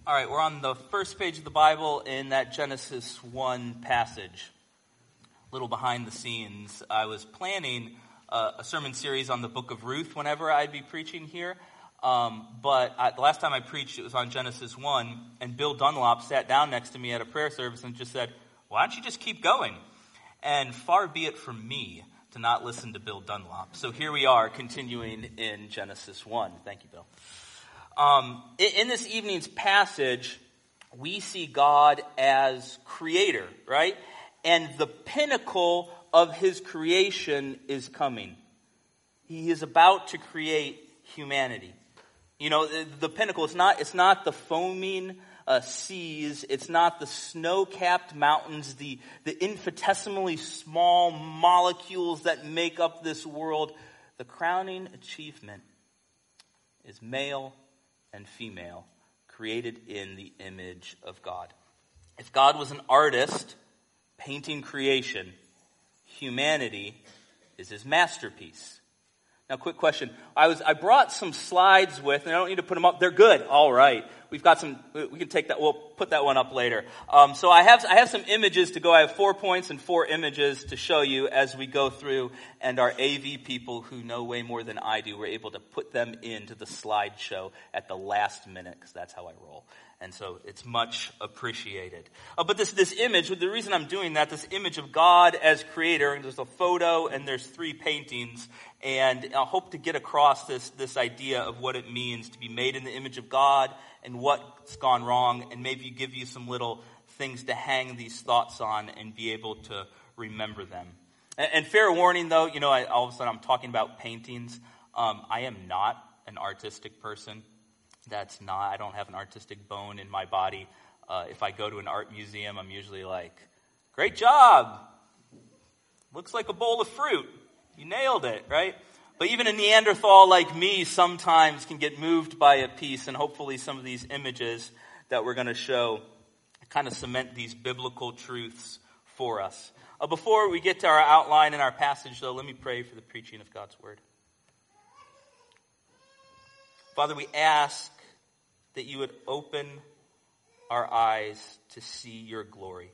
All right, we're on the first page of the Bible in that Genesis 1 passage. A little behind the scenes. I was planning a sermon series on the book of Ruth whenever I'd be preaching here. But the last time I preached, it was on Genesis 1, and Bill Dunlop sat down next to me at a prayer service and just said, "Why don't you just keep going?" And far be it from me to not listen to Bill Dunlop. So here we are, continuing in Genesis 1. Thank you, Bill. In this evening's passage, we see God as creator, right? And the pinnacle of his creation is coming. He is about to create humanity. You know, the pinnacle, it's not the foaming seas, it's not the snow-capped mountains, the infinitesimally small molecules that make up this world. The crowning achievement is male and female, created in the image of God. If God was an artist painting creation, humanity is his masterpiece. Now, quick question. I brought some slides with, and I don't need to put them up. They're good. All right. We've got some, we can take that, we'll put that one up later. So I have some images to go. I have 4 points and 4 images to show you as we go through, and our AV people who know way more than I do were able to put them into the slideshow at the last minute, because that's how I roll. And so it's much appreciated. But this image, the reason I'm doing that, this image of God as creator, and there's a photo and there's 3 paintings, and I hope to get across this idea of what it means to be made in the image of God and what's gone wrong, and maybe give you some little things to hang these thoughts on and be able to remember them. And fair warning though, you know, all of a sudden I'm talking about paintings. I am not an artistic person. I don't have an artistic bone in my body. If I go to an art museum, I'm usually like, "Great job. Looks like a bowl of fruit. You nailed it," right? But even a Neanderthal like me sometimes can get moved by a piece, and hopefully some of these images that we're going to show kind of cement these biblical truths for us. Before we get to our outline and our passage, though, let me pray for the preaching of God's word. Father, we ask that you would open our eyes to see your glory.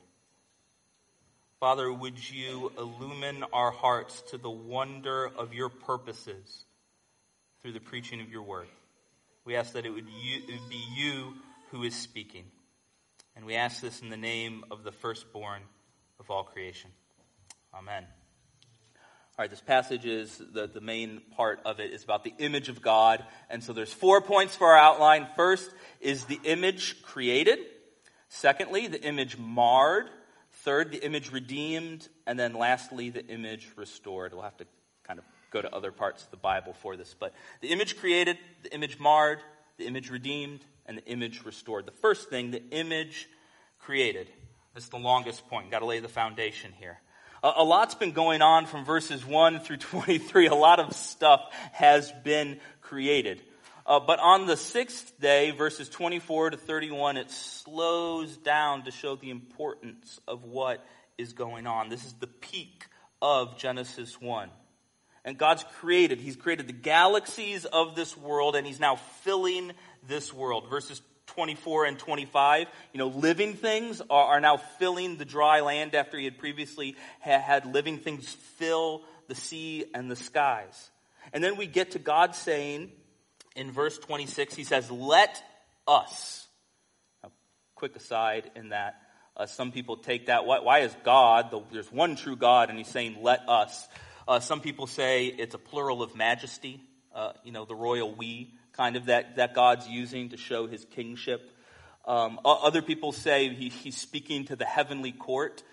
Father, would you illumine our hearts to the wonder of your purposes through the preaching of your word? We ask that it would be you who is speaking. And we ask this in the name of the firstborn of all creation. Amen. All right, this passage is, the main part of it is about the image of God. And so there's 4 points for our outline. First is the image created. Secondly, the image marred. Third, the image redeemed. And then lastly, the image restored. We'll have to kind of go to other parts of the Bible for this. But the image created, the image marred, the image redeemed, and the image restored. The first thing, the image created. This is the longest point. Got to lay the foundation here. A lot's been going on from verses 1 through 23. A lot of stuff has been created. But on the 6th day, verses 24 to 31, it slows down to show the importance of what is going on. This is the peak of Genesis 1. And God's created. He's created the galaxies of this world, and he's now filling this world. Verses 24 and 25, living things are now filling the dry land after he had previously had living things fill the sea and the skies. And then we get to God saying, in verse 26, he says, "Let us." Now, quick aside in that, some people take that, why is God, there's one true God, and he's saying, "Let us." Some people say it's a plural of majesty, the royal we, kind of that God's using to show his kingship. Other people say he's speaking to the heavenly court.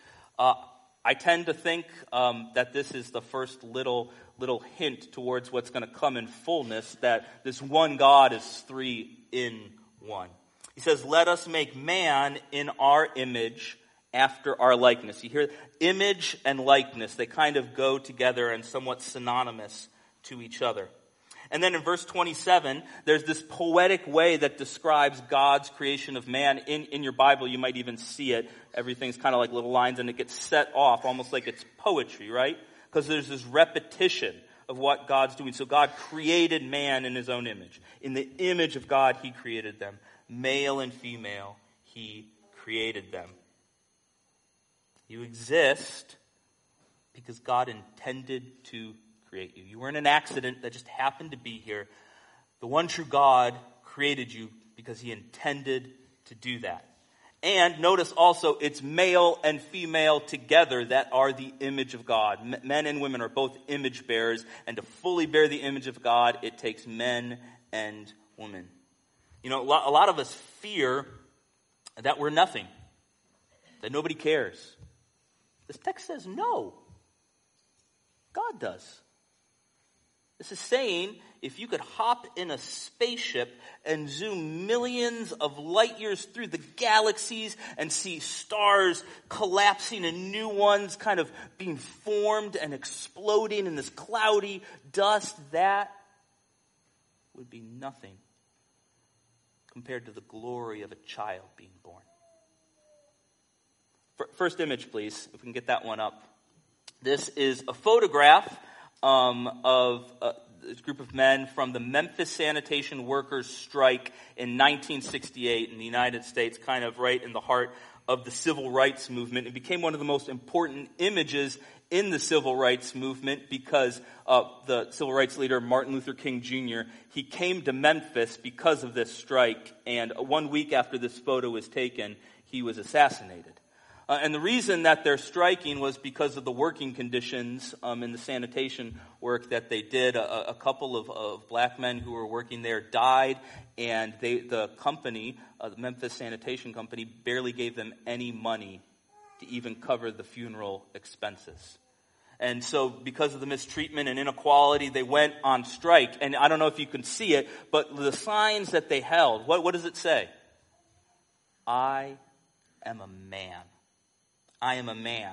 I tend to think that this is the first little hint towards what's going to come in fullness, that this one God is 3 in 1. He says, "Let us make man in our image after our likeness." You hear image and likeness, they kind of go together and somewhat synonymous to each other. And then in verse 27, there's this poetic way that describes God's creation of man. In your Bible, you might even see it. Everything's kind of like little lines, and it gets set off almost like it's poetry, right? Because there's this repetition of what God's doing. So God created man in his own image. In the image of God, he created them. Male and female, he created them. You exist because God intended to create you. You weren't an accident that just happened to be here. The one true God created you because he intended to do that. And notice also, it's male and female together that are the image of God. Men and women are both image bearers, and to fully bear the image of God, it takes men and women. You know, a lot of us fear that we're nothing, that nobody cares. This text says no. God does. This is saying, if you could hop in a spaceship and zoom millions of light years through the galaxies and see stars collapsing and new ones kind of being formed and exploding in this cloudy dust, that would be nothing compared to the glory of a child being born. First image, please, if we can get that one up. This is a photograph of this group of men from the Memphis sanitation workers' strike in 1968 in the United States, kind of right in the heart of the civil rights movement. It became one of the most important images in the civil rights movement because the civil rights leader, Martin Luther King Jr., he came to Memphis because of this strike, and 1 week after this photo was taken, he was assassinated. And the reason that they're striking was because of the working conditions in the sanitation work that they did. A couple of black men who were working there died, and the company, the Memphis Sanitation Company, barely gave them any money to even cover the funeral expenses. And so because of the mistreatment and inequality, they went on strike. And I don't know if you can see it, but the signs that they held, what does it say? I am a man. I am a man.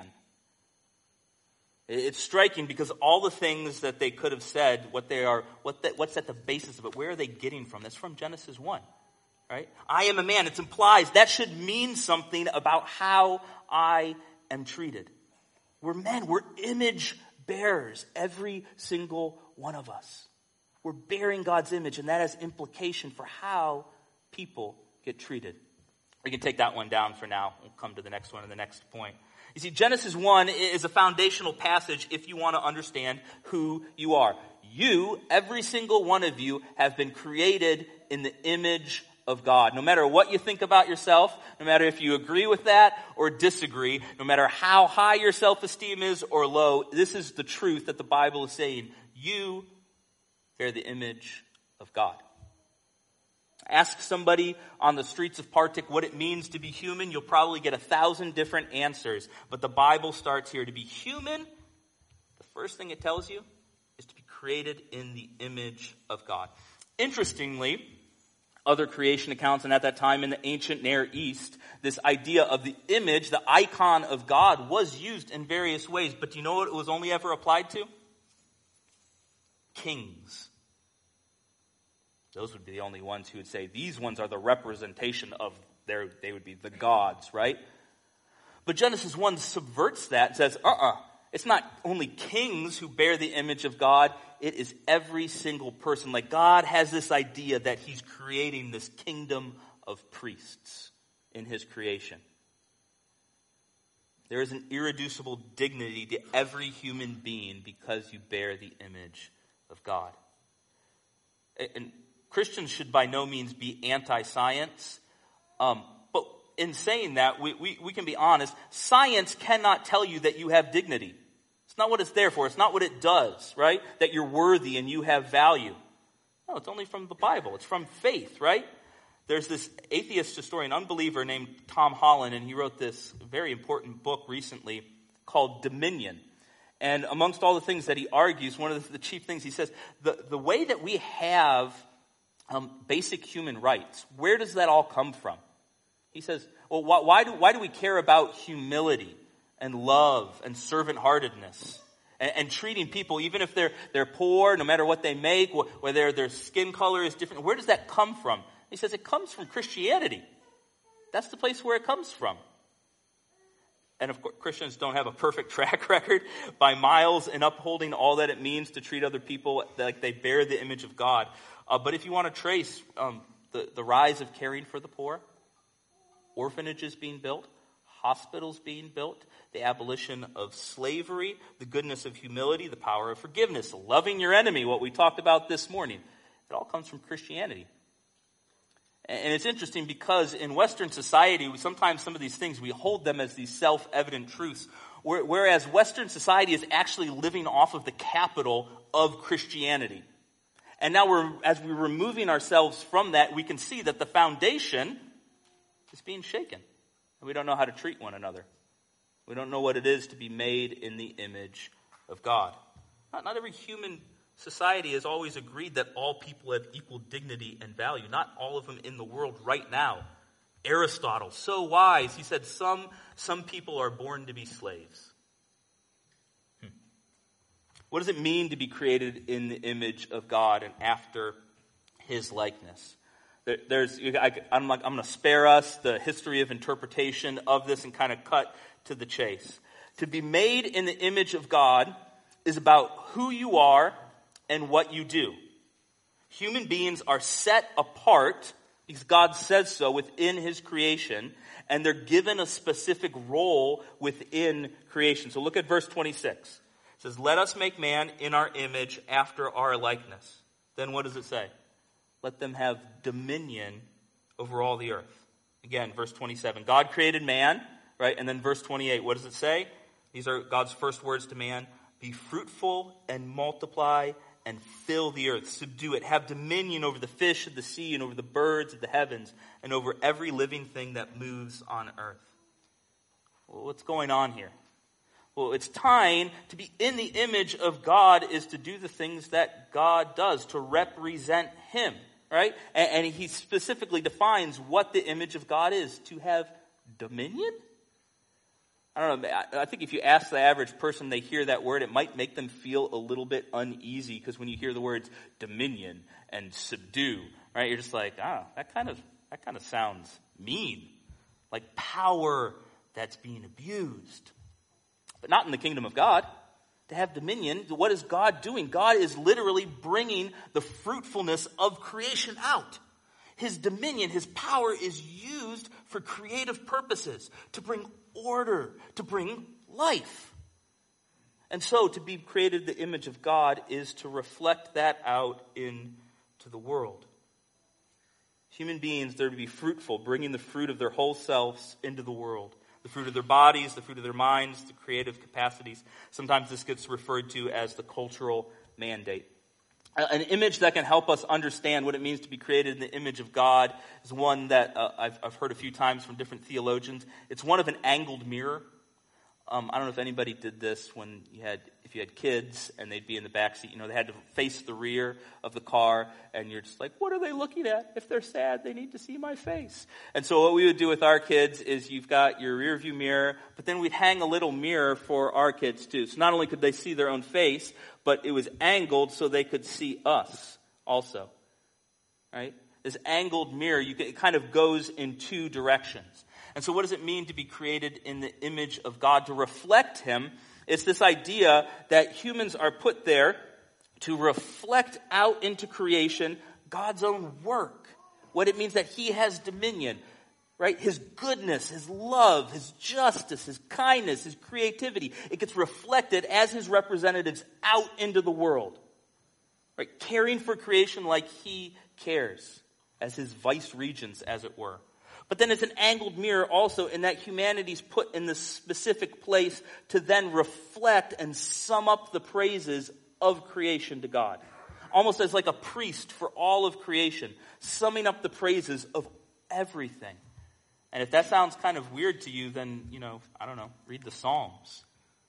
It's striking because all the things that they could have said, what's at the basis of it, where are they getting from? That's from Genesis 1, right? I am a man. It implies that should mean something about how I am treated. We're men. We're image bearers, every single one of us. We're bearing God's image, and that has implication for how people get treated. We can take that one down for now. We'll come to the next one in the next point. You see, Genesis 1 is a foundational passage if you want to understand who you are. You, every single one of you, have been created in the image of God. No matter what you think about yourself, no matter if you agree with that or disagree, no matter how high your self-esteem is or low, this is the truth that the Bible is saying. You bear the image of God. Ask somebody on the streets of Partick what it means to be human. You'll probably get 1,000 different answers. But the Bible starts here. To be human, the first thing it tells you is to be created in the image of God. Interestingly, other creation accounts, and at that time in the ancient Near East, this idea of the image, the icon of God, was used in various ways. But do you know what it was only ever applied to? Kings. Those would be the only ones who would say these ones are the representation of they would be the gods, right? But Genesis 1 subverts that and says, it's not only kings who bear the image of God, it is every single person. Like God has this idea that he's creating this kingdom of priests in his creation. There is an irreducible dignity to every human being because you bear the image of God. And Christians should by no means be anti-science. But in saying that, we can be honest. Science cannot tell you that you have dignity. It's not what it's there for. It's not what it does, right? That you're worthy and you have value. No, it's only from the Bible. It's from faith, right? There's this atheist historian, unbeliever named Tom Holland, and he wrote this very important book recently called Dominion. And amongst all the things that he argues, one of the chief things he says, the way that we have basic human rights, where does that all come from? He says, well, why do we care about humility and love and servant-heartedness and treating people, even if they're poor, no matter what they make, whether their skin color is different? Where does that come from? He says it comes from Christianity. That's the place where it comes from. And of course, Christians don't have a perfect track record by miles in upholding all that it means to treat other people like they bear the image of God. But if you want to trace the rise of caring for the poor, orphanages being built, hospitals being built, the abolition of slavery, the goodness of humility, the power of forgiveness, loving your enemy, what we talked about this morning. It all comes from Christianity. And it's interesting because in Western society, sometimes some of these things, we hold them as these self-evident truths, whereas Western society is actually living off of the capital of Christianity. And now as we're removing ourselves from that, we can see that the foundation is being shaken. And we don't know how to treat one another. We don't know what it is to be made in the image of God. Not every human society has always agreed that all people have equal dignity and value. Not all of them in the world right now. Aristotle, so wise, he said some people are born to be slaves. What does it mean to be created in the image of God and after his likeness? I'm going to spare us the history of interpretation of this and kind of cut to the chase. To be made in the image of God is about who you are and what you do. Human beings are set apart because God says so within his creation, and they're given a specific role within creation. So look at verse 26. It says, let us make man in our image after our likeness. Then what does it say? Let them have dominion over all the earth. Again, verse 27. God created man, right? And then verse 28, what does it say? These are God's first words to man. Be fruitful and multiply and fill the earth. Subdue it. Have dominion over the fish of the sea and over the birds of the heavens and over every living thing that moves on earth. Well, what's going on here? Well, it's time to be in the image of God is to do the things that God does, to represent him, right? And he specifically defines what the image of God is, to have dominion? I don't know, I think if you ask the average person, they hear that word, it might make them feel a little bit uneasy, because when you hear the words dominion and subdue, right, you're just like, that kind of sounds mean, like power that's being abused. But not in the kingdom of God. To have dominion, what is God doing? God is literally bringing the fruitfulness of creation out. His dominion, his power is used for creative purposes, to bring order, to bring life. And so to be created in the image of God is to reflect that out into the world. Human beings, they're to be fruitful, bringing the fruit of their whole selves into the world. The fruit of their bodies, the fruit of their minds, the creative capacities. Sometimes this gets referred to as the cultural mandate. An image that can help us understand what it means to be created in the image of God is one that I've heard a few times from different theologians. It's one of an angled mirror. I don't know if anybody did this if you had kids and they'd be in the back seat. They had to face the rear of the car, and you're just like, what are they looking at? If they're sad, they need to see my face. And so what we would do with our kids is you've got your rear view mirror, but then we'd hang a little mirror for our kids too. So not only could they see their own face, but it was angled so they could see us also. Right? This angled mirror, it kind of goes in two directions. And so what does it mean to be created in the image of God, to reflect him? It's this idea that humans are put there to reflect out into creation God's own work. What it means that he has dominion, right? His goodness, his love, his justice, his kindness, his creativity. It gets reflected as his representatives out into the world, right? Caring for creation like he cares, as his vice regents, as it were. But then it's an angled mirror also in that humanity's put in this specific place to then reflect and sum up the praises of creation to God. Almost as like a priest for all of creation, summing up the praises of everything. And if that sounds kind of weird to you, then, I don't know, read the Psalms.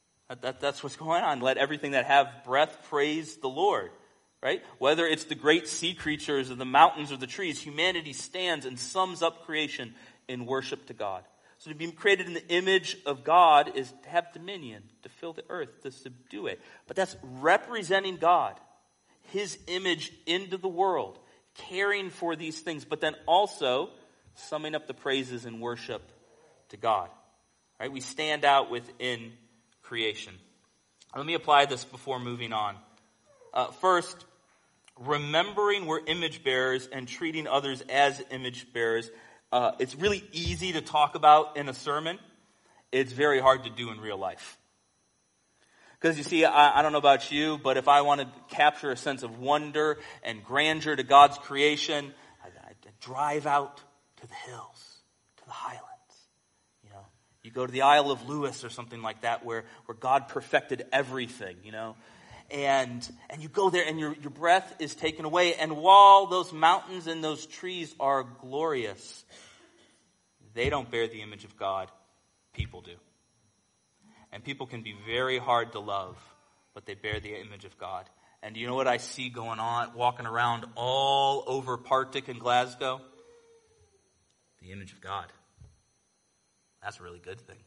That's what's going on. Let everything that have breath praise the Lord. Right? Whether it's the great sea creatures or the mountains or the trees, humanity stands and sums up creation in worship to God. So to be created in the image of God is to have dominion, to fill the earth, to subdue it. But that's representing God, his image into the world, caring for these things, but then also summing up the praises and worship to God. Right? We stand out within creation. Let me apply this before moving on. First, remembering we're image bearers and treating others as image bearers, it's really easy to talk about in a sermon. It's very hard to do in real life. Because you see, I don't know about you, but if I want to capture a sense of wonder and grandeur to God's creation, I drive out to the hills, to the highlands. You know, you go to the Isle of Lewis or something like that, where God perfected everything. You know, and you go there, and your breath is taken away. And while those mountains and those trees are glorious, they don't bear the image of God. People do. And people can be very hard to love, but they bear the image of God. And do you know what I see going on, walking around all over Partick and Glasgow? The image of God. That's a really good thing.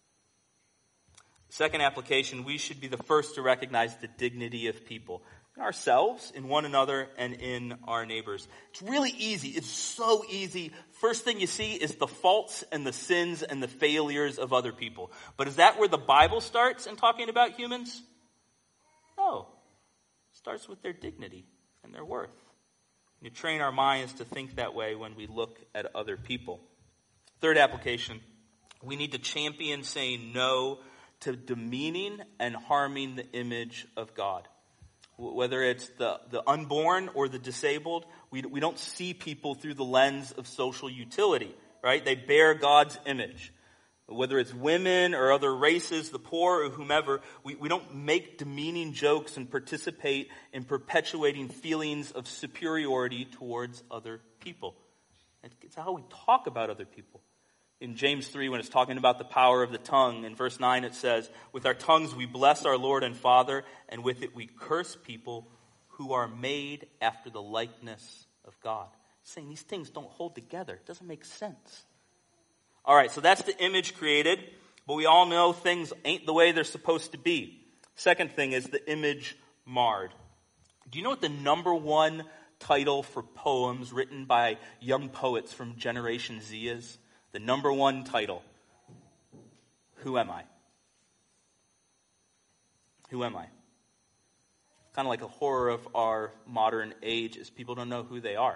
Second application, we should be the first to recognize the dignity of people. In ourselves, in one another, and in our neighbors. It's really easy. It's so easy. First thing you see is the faults and the sins and the failures of other people. But is that where the Bible starts in talking about humans? No. It starts with their dignity and their worth. You train our minds to think that way when we look at other people. Third application, we need to champion saying no to demeaning and harming the image of God. Whether it's the unborn or the disabled, we don't see people through the lens of social utility, right? They bear God's image. Whether it's women or other races, the poor or whomever, we don't make demeaning jokes and participate in perpetuating feelings of superiority towards other people. It's how we talk about other people. In James 3, when it's talking about the power of the tongue, in verse 9 it says, with our tongues we bless our Lord and Father, and with it we curse people who are made after the likeness of God. Saying these things don't hold together. It doesn't make sense. All right, so that's the image created, but we all know things ain't the way they're supposed to be. Second thing is the image marred. Do you know what the number one title for poems written by young poets from Generation Z is? The number one title. Who am I? Who am I? Kind of like a horror of our modern age is people don't know who they are.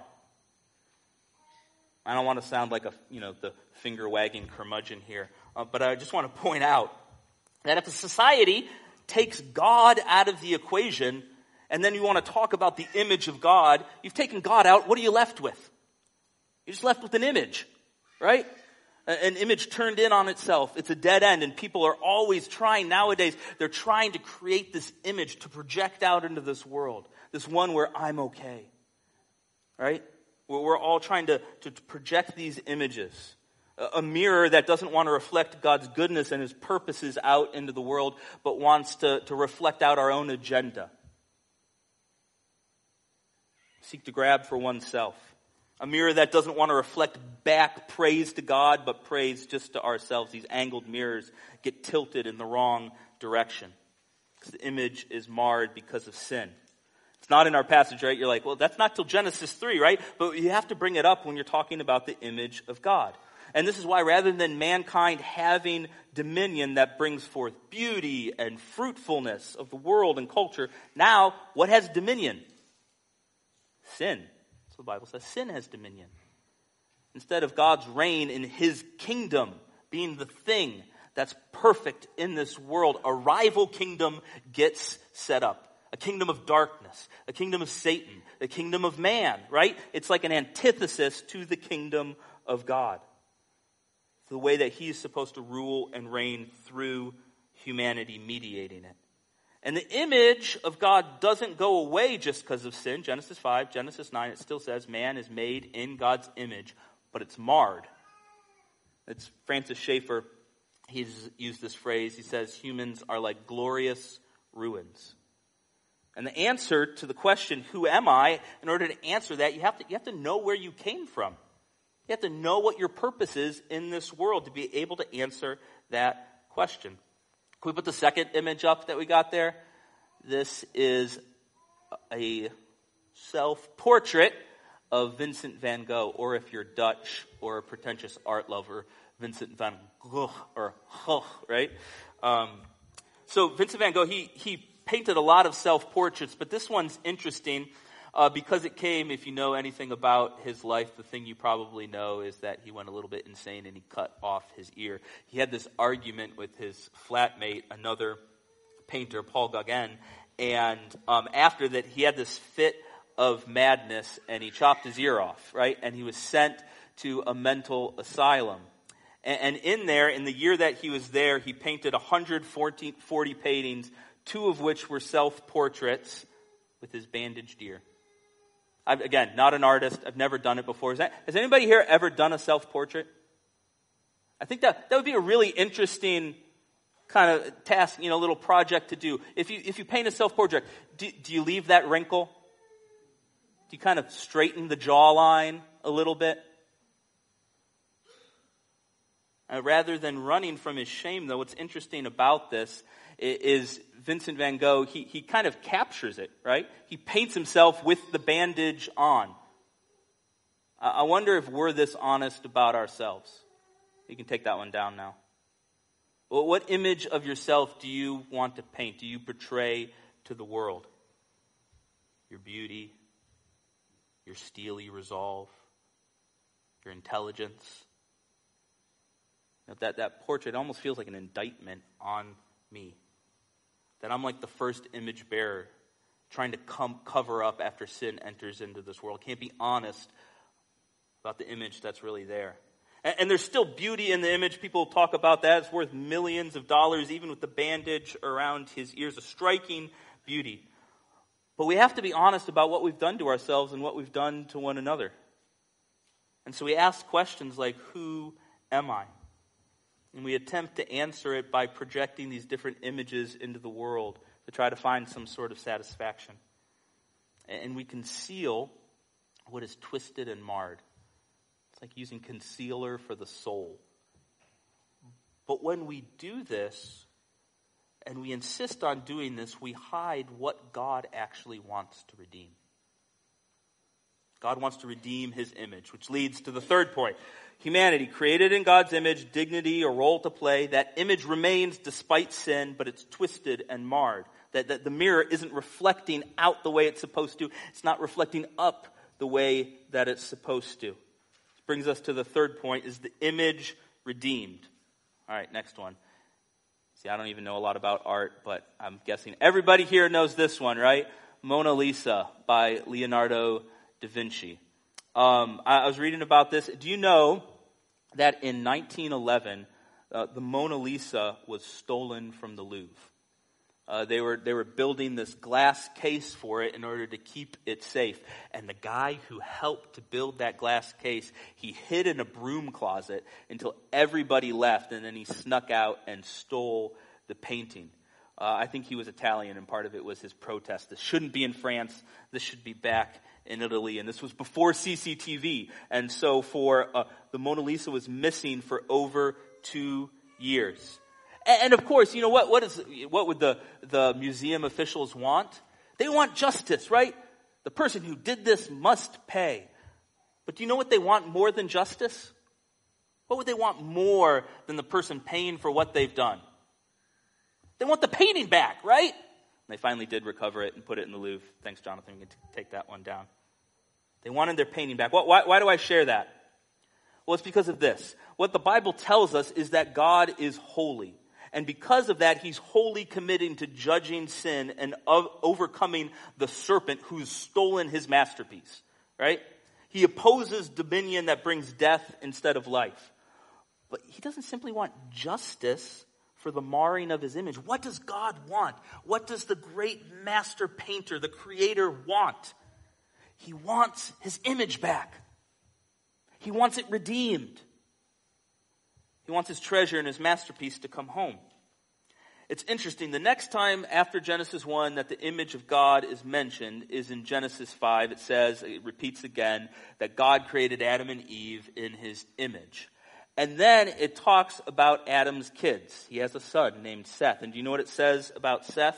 I don't want to sound like the finger-wagging curmudgeon here, but I just want to point out that if a society takes God out of the equation, and then you want to talk about the image of God, you've taken God out, what are you left with? You're just left with an image, right? An image turned in on itself. It's a dead end, and people are always trying nowadays. They're trying to create this image to project out into this world. This one where I'm okay. Right? We're all trying to project these images. A mirror that doesn't want to reflect God's goodness and his purposes out into the world, but wants to reflect out our own agenda. Seek to grab for oneself. A mirror that doesn't want to reflect back praise to God, but praise just to ourselves. These angled mirrors get tilted in the wrong direction. Because the image is marred because of sin. It's not in our passage, right? You're like, well, that's not till Genesis 3, right? But you have to bring it up when you're talking about the image of God. And this is why rather than mankind having dominion that brings forth beauty and fruitfulness of the world and culture, now what has dominion? Sin. So the Bible says sin has dominion. Instead of God's reign in his kingdom being the thing that's perfect in this world, a rival kingdom gets set up. A kingdom of darkness, a kingdom of Satan, a kingdom of man, right? It's like an antithesis to the kingdom of God. It's the way that he's supposed to rule and reign through humanity, mediating it. And the image of God doesn't go away just because of sin. Genesis 5, Genesis 9, it still says man is made in God's image, but it's marred. It's Francis Schaeffer, he's used this phrase. He says humans are like glorious ruins. And the answer to the question, who am I? In order to answer that, you have to know where you came from. You have to know what your purpose is in this world to be able to answer that question. Can we put the second image up that we got there? This is a self-portrait of Vincent van Gogh, or if you're Dutch or a pretentious art lover, Vincent van Gogh, or Gogh, right? So Vincent van Gogh, he painted a lot of self-portraits, but this one's interesting because it came, if you know anything about his life, the thing you probably know is that he went a little bit insane and he cut off his ear. He had this argument with his flatmate, another painter, Paul Gauguin, and after that he had this fit of madness and he chopped his ear off, right? And he was sent to a mental asylum. And in there, in the year that he was there, he painted 140 paintings, 2 of which were self-portraits with his bandaged ear. Again, not an artist. I've never done it before. Has anybody here ever done a self-portrait? I think that would be a really interesting kind of task, little project to do. If you paint a self-portrait, do you leave that wrinkle? Do you kind of straighten the jawline a little bit? Rather than running from his shame, though, what's interesting about this is Vincent van Gogh, he kind of captures it, right? He paints himself with the bandage on. I wonder if we're this honest about ourselves. You can take that one down now. Well, what image of yourself do you want to paint? Do you portray to the world? Your beauty, your steely resolve, your intelligence. That portrait almost feels like an indictment on me. That I'm like the first image bearer trying to cover up after sin enters into this world. Can't be honest about the image that's really there. And there's still beauty in the image. People talk about that. It's worth millions of dollars, even with the bandage around his ears. A striking beauty. But we have to be honest about what we've done to ourselves and what we've done to one another. And so we ask questions like, who am I? And we attempt to answer it by projecting these different images into the world to try to find some sort of satisfaction. And we conceal what is twisted and marred. It's like using concealer for the soul. But when we do this, and we insist on doing this, we hide what God actually wants to redeem. God wants to redeem his image, which leads to the third point. Humanity, created in God's image, dignity, a role to play. That image remains despite sin, but it's twisted and marred. That the mirror isn't reflecting out the way it's supposed to. It's not reflecting up the way that it's supposed to. This brings us to the third point, is the image redeemed. All right, next one. See, I don't even know a lot about art, but I'm guessing everybody here knows this one, right? Mona Lisa by Leonardo da Vinci. I was reading about this. Do you know that in 1911, the Mona Lisa was stolen from the Louvre? They were building this glass case for it in order to keep it safe. And the guy who helped to build that glass case, he hid in a broom closet until everybody left, and then he snuck out and stole the painting. I think he was Italian, and part of it was his protest. This shouldn't be in France. This should be back in Italy. And this was before CCTV. And so the Mona Lisa was missing for over 2 years. And of course, what would the museum officials want? They want justice, right? The person who did this must pay. But do you know what they want more than justice? What would they want more than the person paying for what they've done? They want the painting back, right? And they finally did recover it and put it in the Louvre. Thanks, Jonathan. You can take that one down. They wanted their painting back. Why do I share that? Well, it's because of this. What the Bible tells us is that God is holy. And because of that, he's wholly committing to judging sin and overcoming the serpent who's stolen his masterpiece, right? He opposes dominion that brings death instead of life. But he doesn't simply want justice for the marring of his image. What does God want? What does the great master painter, the creator, want? He wants his image back. He wants it redeemed. He wants his treasure and his masterpiece to come home. It's interesting. The next time after Genesis 1 that the image of God is mentioned is in Genesis 5. It repeats again, that God created Adam and Eve in his image. And then it talks about Adam's kids. He has a son named Seth. And do you know what it says about Seth?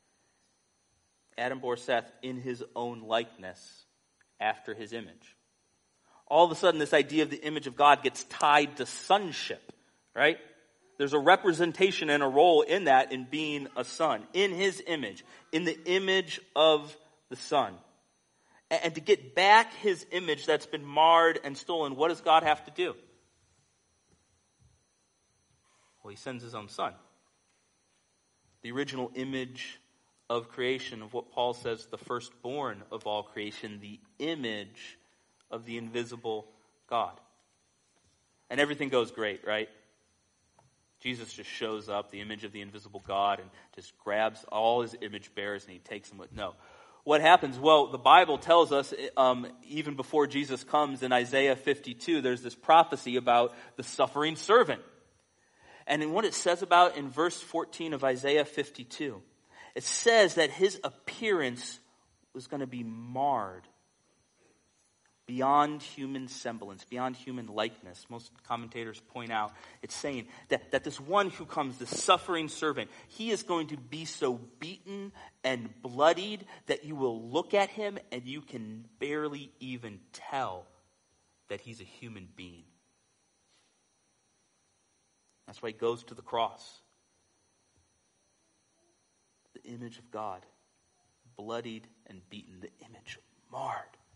Adam bore Seth in his own likeness, after his image. All of a sudden, this idea of the image of God gets tied to sonship, right? There's a representation and a role in that, in being a son, in his image, in the image of the Son. And to get back his image that's been marred and stolen, what does God have to do? Well, he sends his own son. The original image of creation, of what Paul says, the firstborn of all creation, the image of the invisible God. And everything goes great, right? Jesus just shows up, the image of the invisible God, and just grabs all his image bearers and he takes them with. No. What happens? Well, the Bible tells us, even before Jesus comes in Isaiah 52, there's this prophecy about the suffering servant. And in what it says about in verse 14 of Isaiah 52, it says that his appearance was going to be marred beyond human semblance, beyond human likeness. Most commentators point out, it's saying that this one who comes, the suffering servant, he is going to be so beaten and bloodied that you will look at him and you can barely even tell that he's a human being. That's why he goes to the cross. The image of God, bloodied and beaten, the image marred.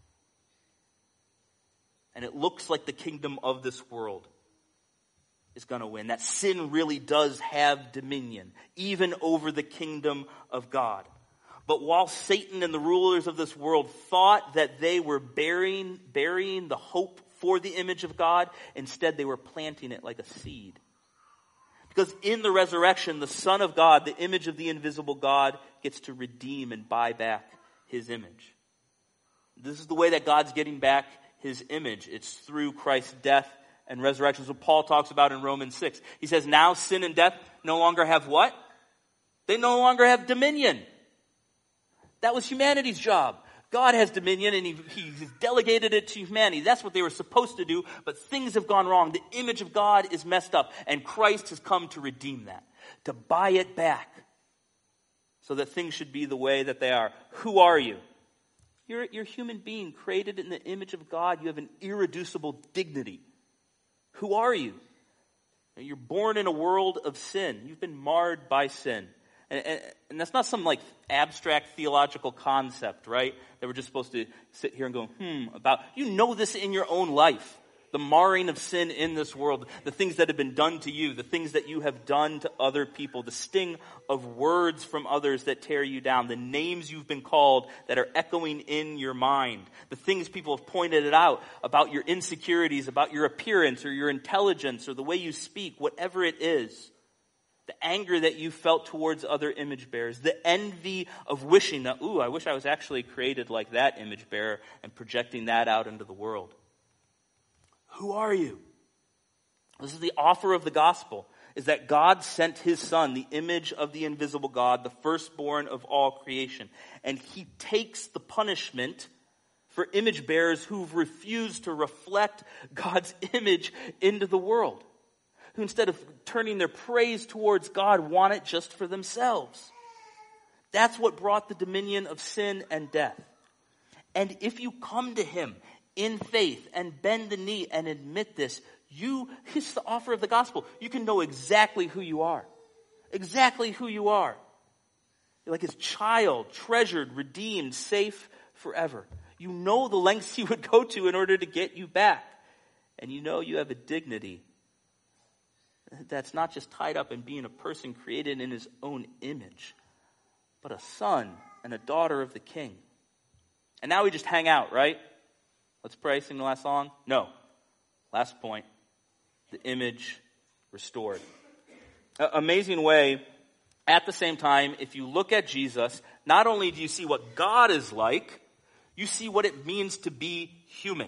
And it looks like the kingdom of this world is going to win. That sin really does have dominion, even over the kingdom of God. But while Satan and the rulers of this world thought that they were burying the hope for the image of God, instead they were planting it like a seed. Because in the resurrection, the Son of God, the image of the invisible God, gets to redeem and buy back his image. This is the way that God's getting back his image. It's through Christ's death and resurrection. So Paul talks about in Romans 6. He says, now sin and death no longer have what? They no longer have dominion. That was humanity's job. God has dominion and he's delegated it to humanity. That's what they were supposed to do, but things have gone wrong. The image of God is messed up, and Christ has come to redeem that, to buy it back so that things should be the way that they are. Who are you? You're a human being created in the image of God. You have an irreducible dignity. Who are you? You're born in a world of sin. You've been marred by sin. And that's not some like abstract theological concept, right? That we're just supposed to sit here and go, about. You know this in your own life. The marring of sin in this world, the things that have been done to you, the things that you have done to other people, the sting of words from others that tear you down, the names you've been called that are echoing in your mind, the things people have pointed out about your insecurities, about your appearance or your intelligence or the way you speak, whatever it is. The anger that you felt towards other image bearers, the envy of wishing that, I wish I was actually created like that image bearer, and projecting that out into the world. Who are you? This is the offer of the gospel, is that God sent his son, the image of the invisible God, the firstborn of all creation. And he takes the punishment for image bearers who've refused to reflect God's image into the world, who instead of turning their praise towards God, want it just for themselves. That's what brought the dominion of sin and death. And if you come to him in faith and bend the knee and admit this, it's the offer of the gospel. You can know exactly who you are. Exactly who you are. You're like his child, treasured, redeemed, safe forever. You know the lengths he would go to in order to get you back. And you know you have a dignity that's not just tied up in being a person created in his own image, but a son and a daughter of the King. And now we just hang out, right? Let's pray, sing the last song. No. Last point. The image restored. Amazing way. At the same time, if you look at Jesus, not only do you see what God is like, you see what it means to be human.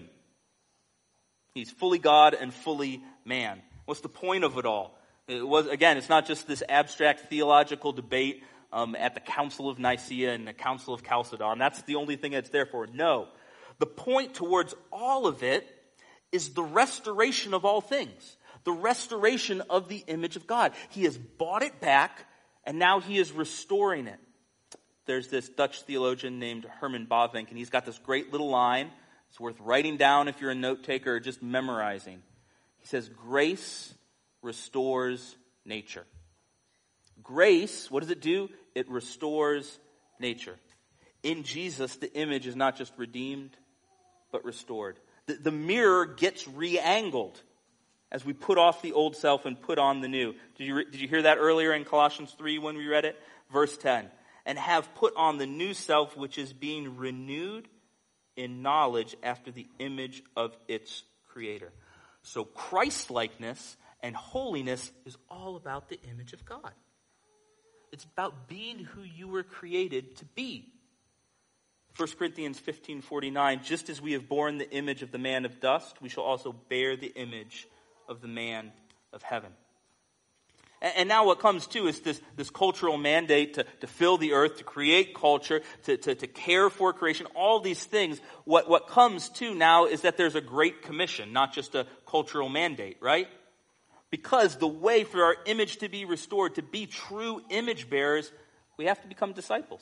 He's fully God and fully man. What's the point of it all? It's not just this abstract theological debate at the Council of Nicaea and the Council of Chalcedon. That's the only thing it's there for. No. The point towards all of it is the restoration of all things. The restoration of the image of God. He has bought it back, and now he is restoring it. There's this Dutch theologian named Herman Bavinck, and he's got this great little line. It's worth writing down if you're a note taker or just memorizing. He says, grace restores nature. Grace, what does it do? It restores nature. in Jesus, the image is not just redeemed, but restored. The mirror gets re-angled as we put off the old self and put on the new. Did you hear that earlier in Colossians 3 when we read it? Verse 10. And have put on the new self, which is being renewed in knowledge after the image of its creator. So Christ-likeness and holiness is all about the image of God. It's about being who you were created to be. 1 Corinthians 15:49, just as we have borne the image of the man of dust, we shall also bear the image of the man of heaven. And now what comes too is this cultural mandate to fill the earth, to create culture, to care for creation, all these things. What comes too now is that there's a great commission, not just a cultural mandate, right? Because the way for our image to be restored, to be true image bearers, we have to become disciples.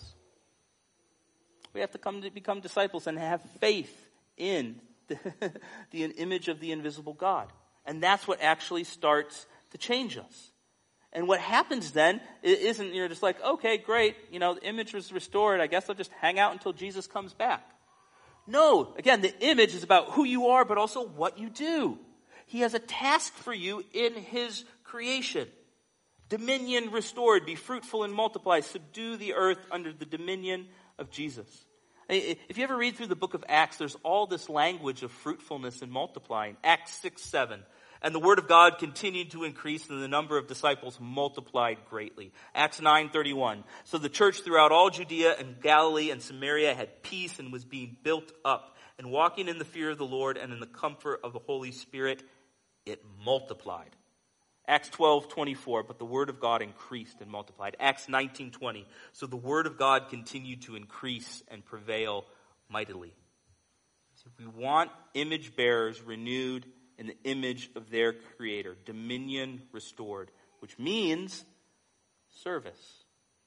We have to become disciples and have faith in the image of the invisible God. And that's what actually starts to change us. And what happens then isn't, just like, okay, great, the image was restored. I guess I'll just hang out until Jesus comes back. No, again, the image is about who you are, but also what you do. He has a task for you in his creation. Dominion restored, be fruitful and multiply, subdue the earth under the dominion of Jesus. If you ever read through the book of Acts, there's all this language of fruitfulness and multiplying. Acts 6:7. And the word of God continued to increase, and the number of disciples multiplied greatly. Acts 9:31. So the church throughout all Judea and Galilee and Samaria had peace and was being built up. And walking in the fear of the Lord and in the comfort of the Holy Spirit, it multiplied. Acts 12:24. But the word of God increased and multiplied. Acts 19:20. So the word of God continued to increase and prevail mightily. So we want image bearers renewed in the image of their creator, dominion restored, which means service,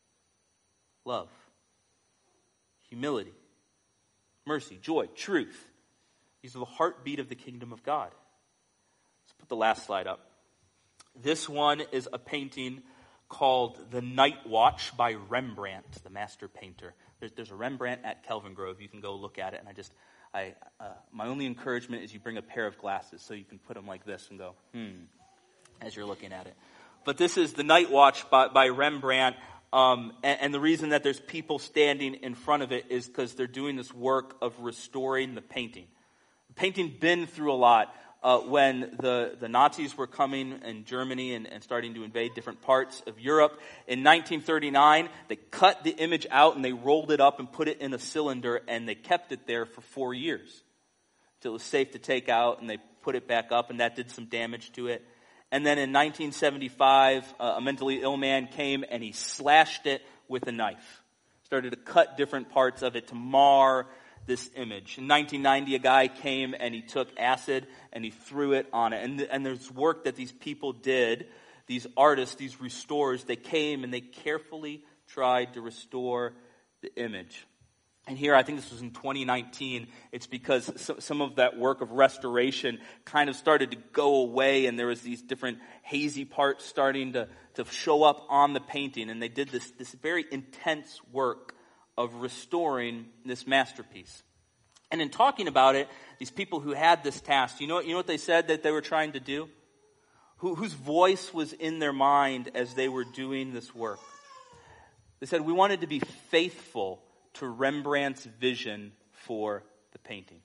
love, humility, mercy, joy, truth. These are the heartbeat of the kingdom of God. Let's put the last slide up. This one is a painting called The Night Watch by Rembrandt, the master painter. There's a Rembrandt at Kelvingrove. You can go look at it, and my only encouragement is you bring a pair of glasses so you can put them like this and go, as you're looking at it. But this is The Night Watch by Rembrandt, and the reason that there's people standing in front of it is because they're doing this work of restoring the painting. The painting been through a lot. When the Nazis were coming in Germany and starting to invade different parts of Europe. In 1939, they cut the image out and they rolled it up and put it in a cylinder, and they kept it there for 4 years until it was safe to take out, and they put it back up, and that did some damage to it. And then in 1975, a mentally ill man came and he slashed it with a knife. Started to cut different parts of it to mar this image. In 1990, a guy came and he took acid and he threw it on it. And there's work that these people did, these artists, these restorers, they came and they carefully tried to restore the image. And here, I think this was in 2019, it's because some of that work of restoration kind of started to go away, and there was these different hazy parts starting to show up on the painting. And they did this very intense work of restoring this masterpiece. And in talking about it, these people who had this task, you know what they said that they were trying to do? Whose voice was in their mind as they were doing this work? They said, we wanted to be faithful to Rembrandt's vision for the painting.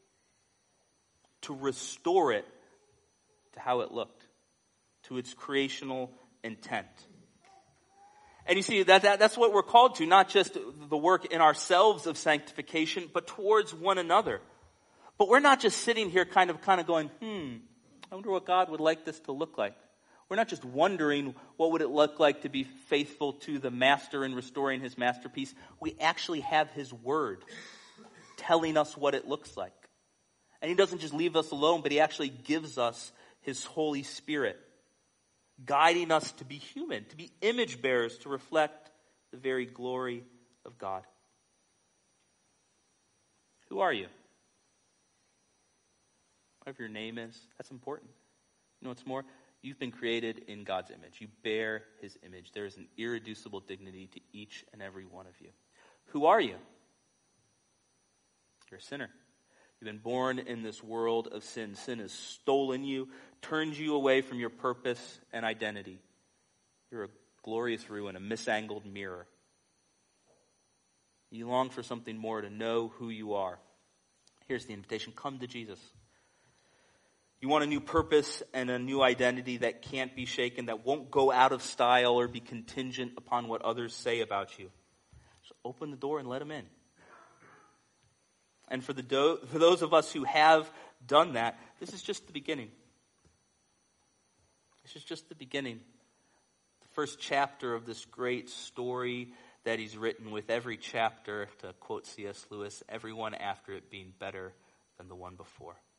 To restore it to how it looked, to its creational intent. And you see, that's what we're called to, not just the work in ourselves of sanctification, but towards one another. But we're not just sitting here kind of going, I wonder what God would like this to look like. We're not just wondering what would it look like to be faithful to the master in restoring his masterpiece. We actually have his word telling us what it looks like. And he doesn't just leave us alone, but he actually gives us his Holy Spirit, guiding us to be human, to be image bearers, to reflect the very glory of God. Who are you? Whatever your name is, that's important. You know what's more? You've been created in God's image. You bear his image. There is an irreducible dignity to each and every one of you. Who are you? You're a sinner. You've been born in this world of sin. Sin has stolen you, turned you away from your purpose and identity. You're a glorious ruin, a misangled mirror. You long for something more, to know who you are. Here's the invitation. Come to Jesus. You want a new purpose and a new identity that can't be shaken, that won't go out of style or be contingent upon what others say about you. So open the door and let him in. And for those of us who have done that, this is just the beginning. This is just the beginning. The first chapter of this great story that he's written, with every chapter, to quote C.S. Lewis, every one after it being better than the one before.